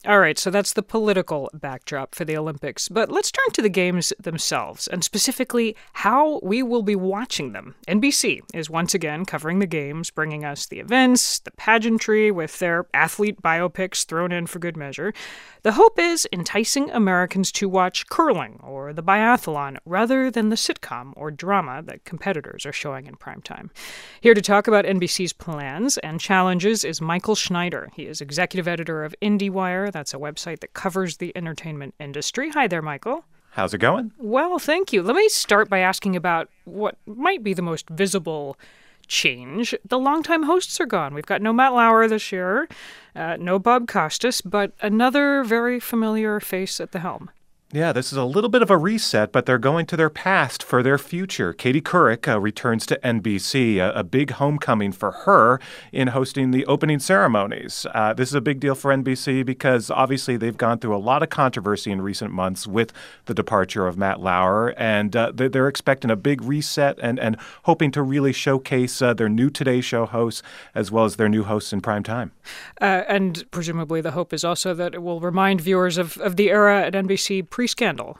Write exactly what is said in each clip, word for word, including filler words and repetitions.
All right, so that's the political backdrop for the Olympics. But let's turn to the games themselves, and specifically how we will be watching them. N B C is once again covering the games, bringing us the events, the pageantry, with their athlete biopics thrown in for good measure. The hope is enticing Americans to watch curling or the biathlon rather than the sitcom or drama that competitors are showing in primetime. Here to talk about N B C's plans and challenges is Michael Schneider. He is executive editor of IndieWire. That's a website that covers the entertainment industry. Hi there, Michael. How's it going? Well, thank you. Let me start by asking about what might be the most visible change. The longtime hosts are gone. We've got no Matt Lauer this year, uh, no Bob Costas, but another very familiar face at the helm. Yeah, this is a little bit of a reset, but they're going to their past for their future. Katie Couric uh, returns to N B C, a, a big homecoming for her in hosting the opening ceremonies. Uh, this is a big deal for N B C because obviously they've gone through a lot of controversy in recent months with the departure of Matt Lauer, and uh, they're, they're expecting a big reset and, and hoping to really showcase uh, their new Today Show hosts as well as their new hosts in prime time. Uh, and presumably the hope is also that it will remind viewers of, of the era at N B C pre-scandal.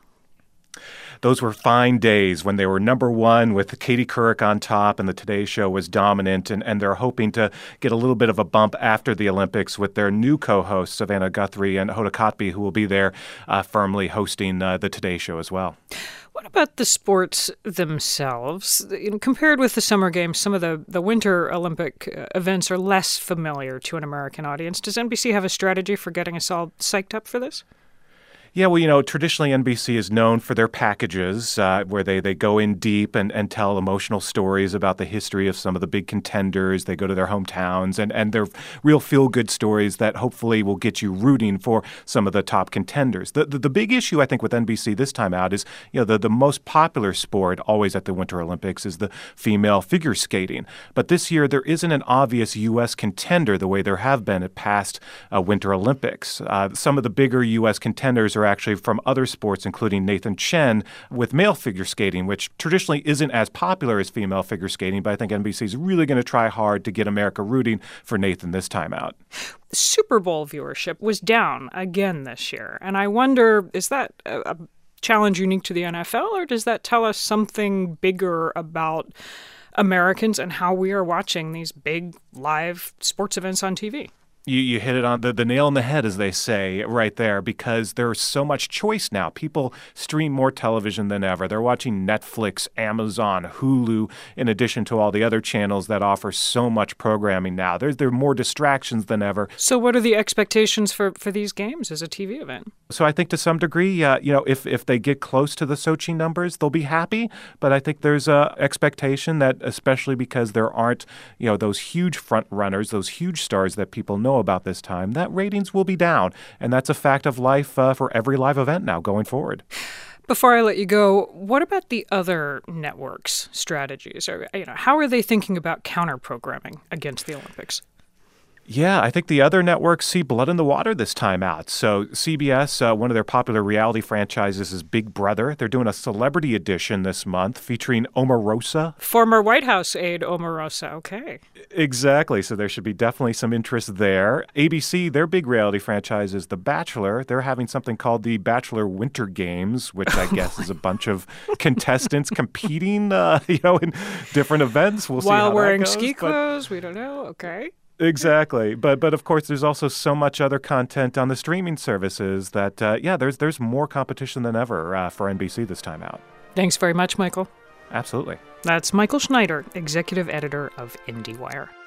Those were fine days when they were number one with Katie Couric on top and the Today Show was dominant, and, and they're hoping to get a little bit of a bump after the Olympics with their new co-hosts, Savannah Guthrie and Hoda Kotb, who will be there uh, firmly hosting uh, the Today Show as well. What about the sports themselves? You know, compared with the Summer Games, some of the, the Winter Olympic events are less familiar to an American audience. Does N B C have a strategy for getting us all psyched up for this? Yeah, well, you know, traditionally N B C is known for their packages uh, where they, they go in deep and, and tell emotional stories about the history of some of the big contenders. They go to their hometowns, and, and they're real feel-good stories that hopefully will get you rooting for some of the top contenders. The, the the big issue, I think, with N B C this time out is, you know, the, the most popular sport always at the Winter Olympics is the female figure skating. But this year there isn't an obvious U S contender the way there have been at past uh, Winter Olympics. Uh, some of the bigger U S contenders are actually from other sports, including Nathan Chen with male figure skating, which traditionally isn't as popular as female figure skating, but I think N B C is really going to try hard to get America rooting for Nathan this time out. Super Bowl viewership was down again this year, and I wonder, is that a, a challenge unique to the N F L, or does that tell us something bigger about Americans and how we are watching these big live sports events on T V? You you hit it on the, the nail on the head, as they say, right there, because there's so much choice now. People stream more television than ever. They're watching Netflix, Amazon, Hulu, in addition to all the other channels that offer so much programming now. There's there are more distractions than ever. So what are the expectations for, for these games as a T V event? So I think to some degree, uh, you know, if, if they get close to the Sochi numbers, they'll be happy. But I think there's a expectation that, especially because there aren't, you know, those huge front runners, those huge stars that people know about this time, that ratings will be down. And that's a fact of life uh, for every live event now going forward. Before I let you go, what about the other networks' strategies? Or, you know, how are they thinking about counter-programming against the Olympics? Yeah, I think the other networks see blood in the water this time out. So C B S, uh, one of their popular reality franchises is Big Brother. They're doing a celebrity edition this month featuring Omarosa. Former White House aide Omarosa, okay. Exactly, so there should be definitely some interest there. A B C, their big reality franchise is The Bachelor. They're having something called the Bachelor Winter Games, which I guess is a bunch of contestants competing, uh, you know, in different events. We'll see While how wearing that goes, ski but... clothes, we don't know, okay. Exactly. But but of course, there's also so much other content on the streaming services that, uh, yeah, there's there's more competition than ever uh, for N B C this time out. Thanks very much, Michael. Absolutely. That's Michael Schneider, executive editor of IndieWire.